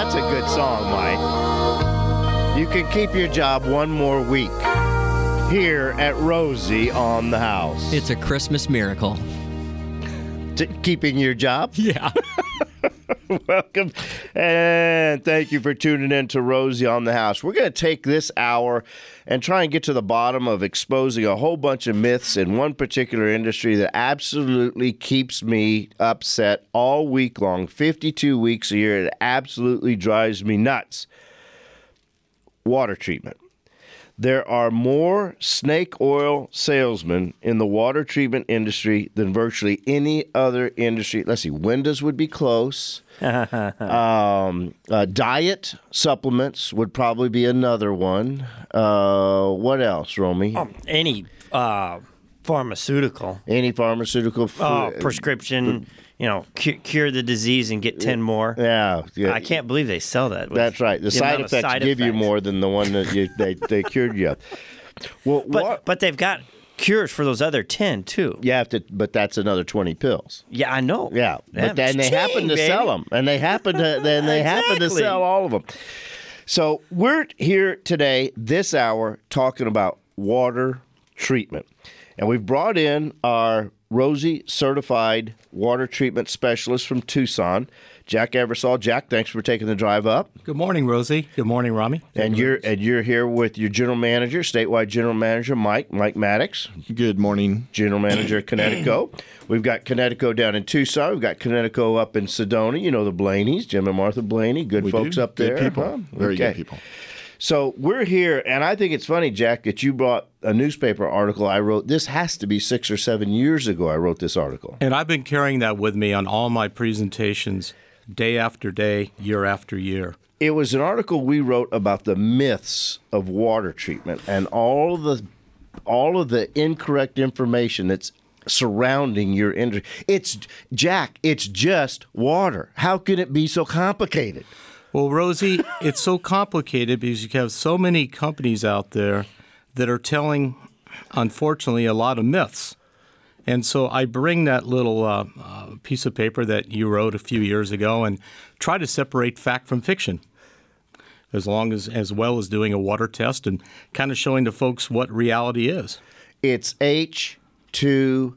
That's a good song, Mike. You can keep your job one more week here at Rosie on the House. It's a Christmas miracle. Keeping your job? Yeah. Welcome, and thank you for tuning in to Rosie on the House. We're going to take this hour and try and get to the bottom of exposing a whole bunch of myths in one particular industry that absolutely keeps me upset all week long, 52 weeks a year. It absolutely drives me nuts. Water treatment. There are more snake oil salesmen in the water treatment industry than virtually any other industry. Let's see, windows would be close. Diet supplements would probably be another one. What else, Romy? Any pharmaceutical. Any pharmaceutical. Prescription, cure the disease and get 10 more. Yeah. I can't believe they sell that. That's right. The side effects give you more than the one that they cured you of. Well, but they've got cures for those other 10 too. But that's another 20 pills. Yeah, I know. Yeah, but then they happen to sell them, and they happen to sell all of them. So we're here today, this hour, talking about water treatment, and we've brought in our Rosie certified water treatment specialist from Tucson, Jack Eversole. Jack, thanks for taking the drive up. Good morning, Rosie. Good morning, Rami. And you're here with your general manager, statewide general manager Mike Maddox. Good morning, general manager of Connecticut. We've got Connecticut down in Tucson. We've got Connecticut up in Sedona. You know the Blaneys, Jim and Martha Blaney, good folks up there. Good people, huh? Very good people. So we're here, and I think it's funny, Jack, that you brought a newspaper article I wrote. This has to be 6 or 7 years ago I wrote this article. And I've been carrying that with me on all my presentations, day after day, year after year. It was an article we wrote about the myths of water treatment and all of the incorrect information that's surrounding your industry. It's just water. How can it be so complicated? Well, Rosie, it's so complicated because you have so many companies out there that are telling, unfortunately, a lot of myths. And so I bring that little piece of paper that you wrote a few years ago and try to separate fact from fiction, as well as doing a water test and kind of showing the folks what reality is. It's H2O.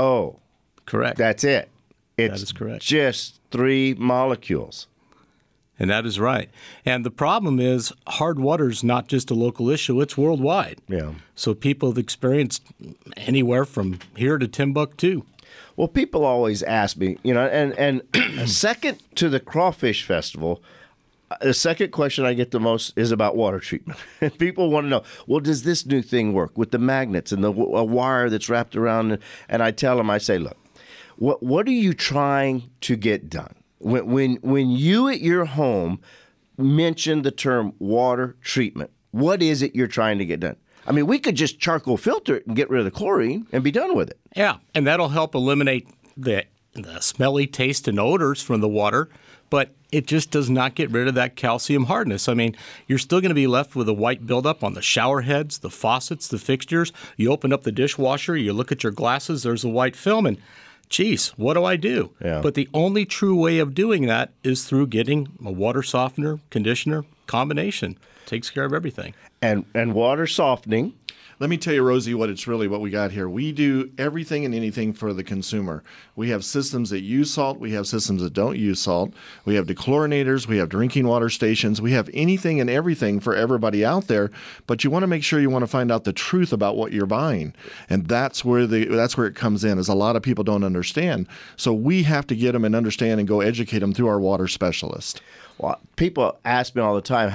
Correct. That's it. That is correct. Just 3 molecules. And that is right. And the problem is hard water is not just a local issue, it's worldwide. Yeah. So people have experienced anywhere from here to Timbuktu. Well, people always ask me, and second to the Crawfish Festival, the second question I get the most is about water treatment. And people want to know, well, does this new thing work with the magnets and a wire that's wrapped around? And I tell them, I say, look, what are you trying to get done? When you at your home mention the term water treatment, what is it you're trying to get done? I mean, we could just charcoal filter it and get rid of the chlorine and be done with it. Yeah, and that'll help eliminate the smelly taste and odors from the water, but it just does not get rid of that calcium hardness. I mean, you're still going to be left with a white buildup on the shower heads, the faucets, the fixtures. You open up the dishwasher, you look at your glasses, there's a white film, and geez, what do I do? Yeah. But the only true way of doing that is through getting a water softener, conditioner combination. Takes care of everything. And water softening. Let me tell you, Rosie, what we got here. We do everything and anything for the consumer. We have systems that use salt. We have systems that don't use salt. We have dechlorinators. We have drinking water stations. We have anything and everything for everybody out there. But you want to make sure you want to find out the truth about what you're buying. And that's where it comes in, is a lot of people don't understand. So we have to get them and understand and go educate them through our water specialist. Well, people ask me all the time,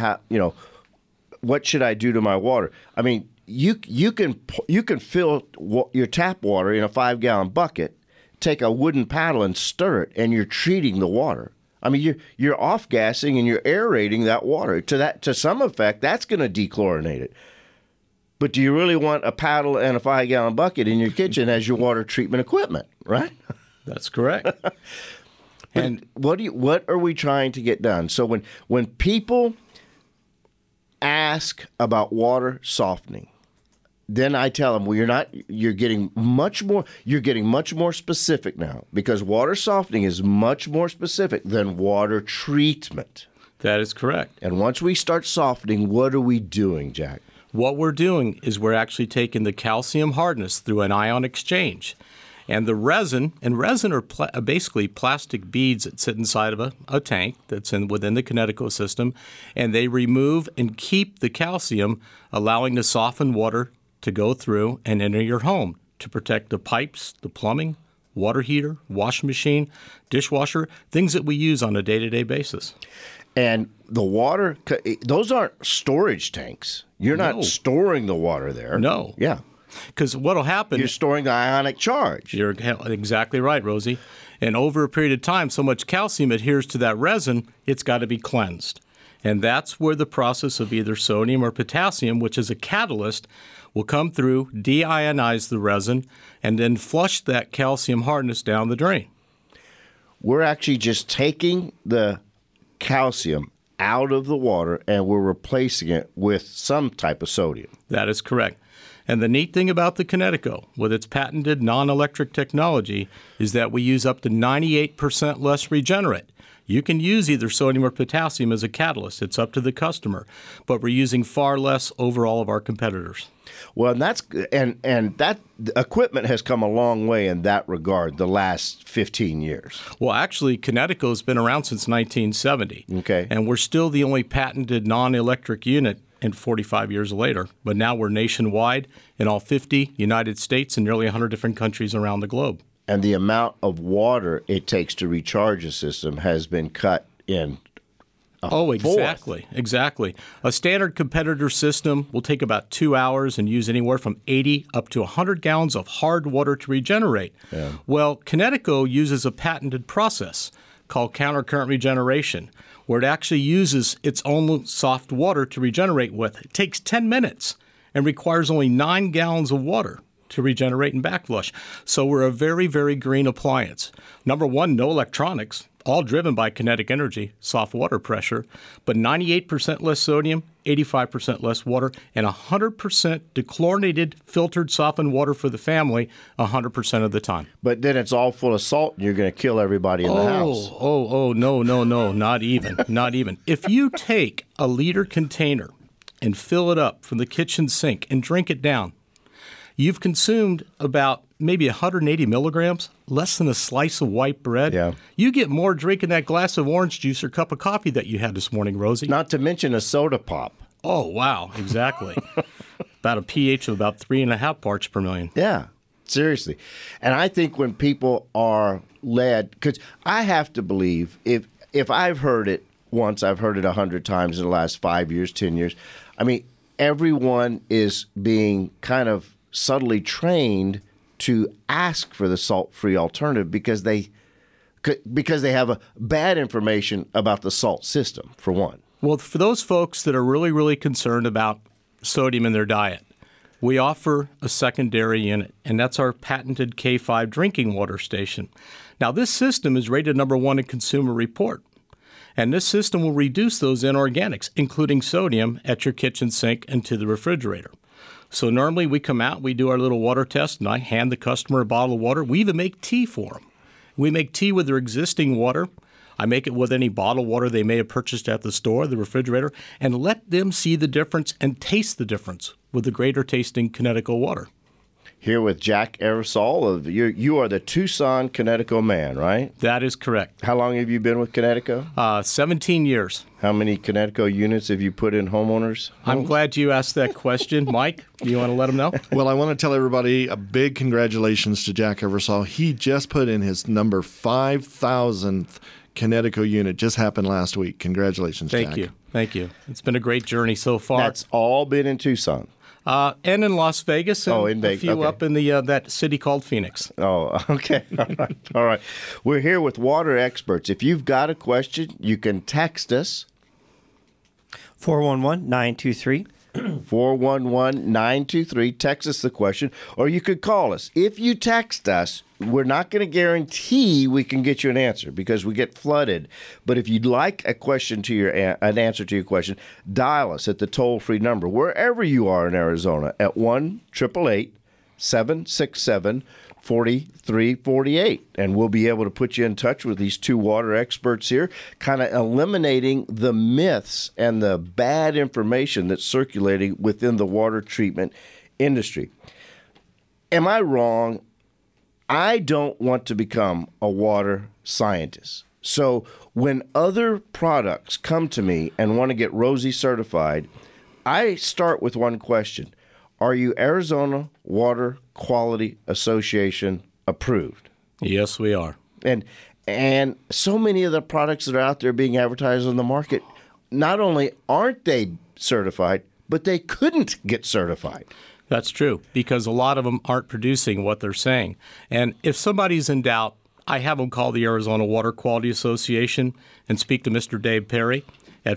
what should I do to my water? I mean, you can fill your tap water in a 5-gallon bucket, take a wooden paddle and stir it, and you're treating the water. I mean, you're off-gassing and you're aerating that water. To some effect, that's going to dechlorinate it. But do you really want a paddle and a 5-gallon bucket in your kitchen as your water treatment equipment, right? That's correct. And what are we trying to get done? So when people ask about water softening, then I tell them, well, you're getting much more specific now, because water softening is much more specific than water treatment. That is correct. And once we start softening, what are we doing, Jack? What we're doing is we're actually taking the calcium hardness through an ion exchange. And the resin are basically plastic beads that sit inside of a tank that's within the Kinetico system, and they remove and keep the calcium, allowing the softened water to go through and enter your home to protect the pipes, the plumbing, water heater, washing machine, dishwasher, things that we use on a day-to-day basis. And the water, those aren't storage tanks. You're not storing the water there. No. Yeah. Because what will happen... You're storing the ionic charge. You're exactly right, Rosie. And over a period of time, so much calcium adheres to that resin, it's got to be cleansed. And that's where the process of either sodium or potassium, which is a catalyst, will come through, deionize the resin, and then flush that calcium hardness down the drain. We're actually just taking the calcium out of the water and we're replacing it with some type of sodium. That is correct. And the neat thing about the Kinetico, with its patented non-electric technology, is that we use up to 98% less regenerate. You can use either sodium or potassium as a catalyst. It's up to the customer. But we're using far less over all of our competitors. Well, and that equipment has come a long way in that regard the last 15 years. Well, actually, Kinetico's been around since 1970. Okay. And we're still the only patented non-electric unit and 45 years later. But now we're nationwide in all 50 United States and nearly 100 different countries around the globe. And the amount of water it takes to recharge a system has been cut in exactly. A standard competitor system will take about 2 hours and use anywhere from 80 up to 100 gallons of hard water to regenerate. Yeah. Well, Kinetico uses a patented process called countercurrent regeneration, where it actually uses its own soft water to regenerate with. It takes 10 minutes and requires only 9 gallons of water to regenerate and backflush. So we're a very, very green appliance. Number one, no electronics, all driven by kinetic energy, soft water pressure, but 98% less sodium, 85% less water, and 100% dechlorinated, filtered, softened water for the family 100% of the time. But then it's all full of salt and you're going to kill everybody in the house. No, not even. If you take a liter container and fill it up from the kitchen sink and drink it down, you've consumed about maybe 180 milligrams, less than a slice of white bread. Yeah. You get more drinking that glass of orange juice or cup of coffee that you had this morning, Rosie. Not to mention a soda pop. Oh, wow, exactly. About a pH of about 3.5 parts per million. Yeah, seriously. And I think when people are led, because I have to believe, if I've heard it once, I've heard it 100 times in the last 5 years, 10 years. I mean, everyone is being kind of subtly trained to ask for the salt-free alternative because they have a bad information about the salt system, for one. Well, for those folks that are really, really concerned about sodium in their diet, we offer a secondary unit, and that's our patented K5 drinking water station. Now, this system is rated number 1 in Consumer Report, and this system will reduce those inorganics, including sodium, at your kitchen sink and to the refrigerator. So normally we come out, we do our little water test, and I hand the customer a bottle of water. We even make tea for them. We make tea with their existing water. I make it with any bottled water they may have purchased at the store, the refrigerator, and let them see the difference and taste the difference with the greater tasting Kinetico water. Here with Jack Eversole. You are the Tucson Kinetico man, right? That is correct. How long have you been with Kinetico? 17 years. How many Kinetico units have you put in homeowners' homes? I'm glad you asked that question. Mike, do you want to let them know? Well, I want to tell everybody a big congratulations to Jack Eversole. He just put in his number 5,000th Kinetico unit. Just happened last week. Congratulations, Jack. Thank you. It's been a great journry so far. That's all been in Tucson. And in Las Vegas, and in Vegas. a few Okay. up in the that city called Phoenix. Oh, okay. All right. We're here with water experts. If you've got a question, you can text us. 411-923. 411-923. Text us the question, or you could call us. If you text us, we're not going to guarantee we can get you an answer because we get flooded. But if you'd like a question to an answer to your question, dial us at the toll-free number wherever you are in Arizona at 1-888-767 4348, and we'll be able to put you in touch with these two water experts here, kind of eliminating the myths and the bad information that's circulating within the water treatment industry. Am I wrong? I don't want to become a water scientist. So when other products come to me and want to get Rosie certified, I start with one question. Are you Arizona Water Quality Association approved? Yes, we are. And so many of the products that are out there being advertised on the market, not only aren't they certified, but they couldn't get certified. That's true, because a lot of them aren't producing what they're saying. And if somebody's in doubt, I have them call the Arizona Water Quality Association and speak to Mr. Dave Perry at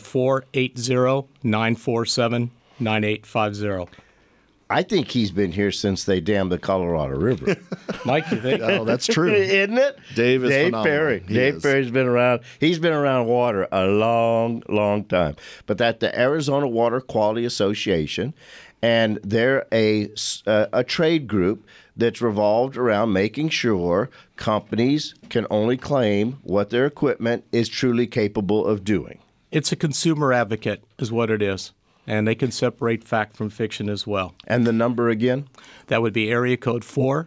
480-947-9850. I think he's been here since they dammed the Colorado River. Mike, you think? Oh, that's true. Isn't it? Dave is Dave phenomenal. Perry. He Dave is. Perry's been around. He's been around water a long, long time. But that's the Arizona Water Quality Association, and they're a trade group that's revolved around making sure companies can only claim what their equipment is truly capable of doing. It's a consumer advocate is what it is, and they can separate fact from fiction as well. And the number again? That would be area code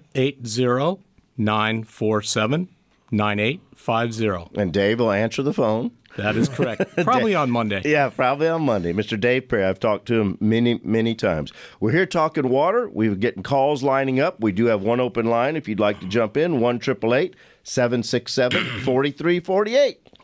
480-947-9850. And Dave will answer the phone. That is correct. Probably on Monday. Yeah, probably on Monday. Mr. Dave Perry, I've talked to him many, many times. We're here talking water. We're getting calls lining up. We do have one open line if you'd like to jump in, 1-888-767-4348.